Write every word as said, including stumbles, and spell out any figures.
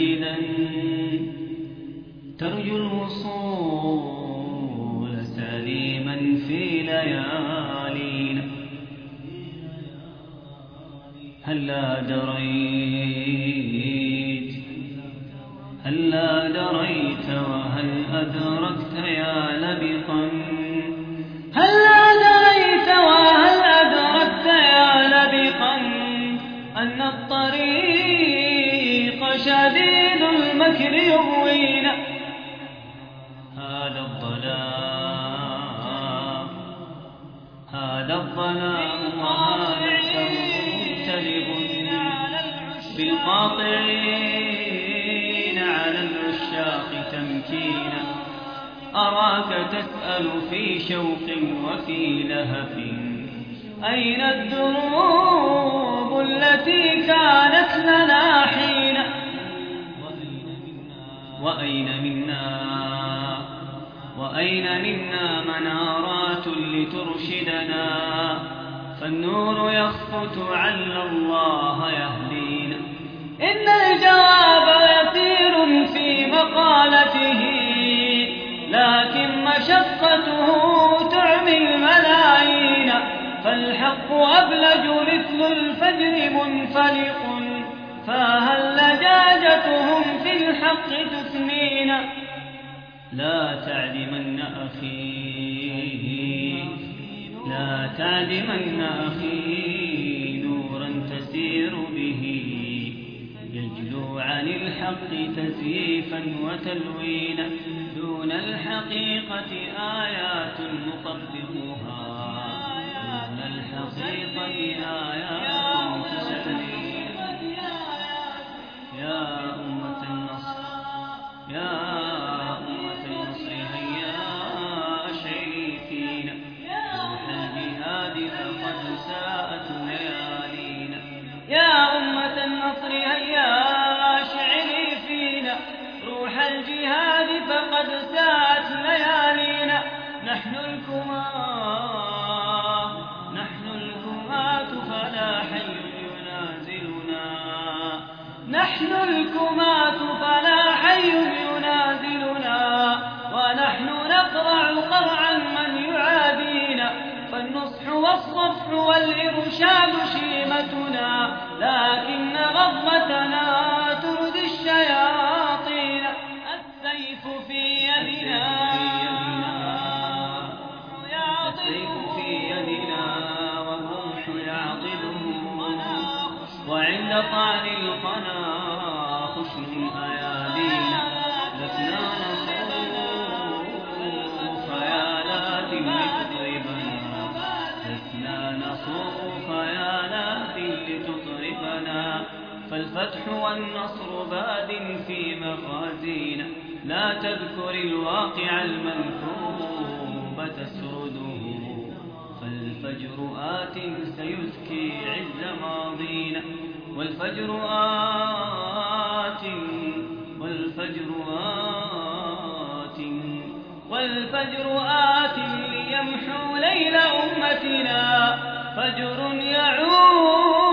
مجتهدا ترجو الوصول سليما في ليالينا. هلا دريت هلا دريت وهل أدركت يا لبقا هلا دريت وهل أدركت يا لبقا أن الطريق شديد المكر يغوينا. هذا الظلام هذا الظلام وهذا ممتلئ بالقاطعين على العشاق تمكينا. أراك تسأل في شوق وفي لهف أين الدروب التي كانت لنا حينا. وأين منا وأين منا منارات لترشدنا فالنور يخفت عل الله يهدينا. إن الجواب يسير في مقالته لكن مشقته تعمي الملايين. فالحق أبلج مثل الفجر منفلق فهل لجاجتهم في الحق تثنينا. لا تعدمن أخي لا تعدمن أخي نورا تسير به يجلو عن الحق تزييفا وتلوينا. دون الحقيقة آيات نطبقها دون الحقيقة آيات تسلينا. يا أمة النصر يا أمة النصر هيا أشعلي فينا روح الجهاد فقد ساءت ليالينا. يا أمة النصر هيا أشعلي فينا روح الجهاد فقد ساءت ليالينا. نحن الكماة نحن الكماة فلا حي ينازلنا. نحن الكماة فلا حي ينازلنا ونحن نقرع قرعا من يعادينا. فالنصح والصفح والإرشاد شيمتنا لكن غضبتنا تردي الشياطين. السيف في يدنا السيف في يدنا والرمح يعضده وعند طعن القنا خشن أيادينا. لسنا نصوف خيالات لتطربنا لسنا نصوف خيالات لتطربنا. فالفتح والنصر باد في مغازينا. لا تذكر الواقع المنكوب تسرده فالفجر آت سيزكي عز ماضينا. والفجر آت والفجر آت والفجر آت ليمحو ليل أمتنا. فجر يعود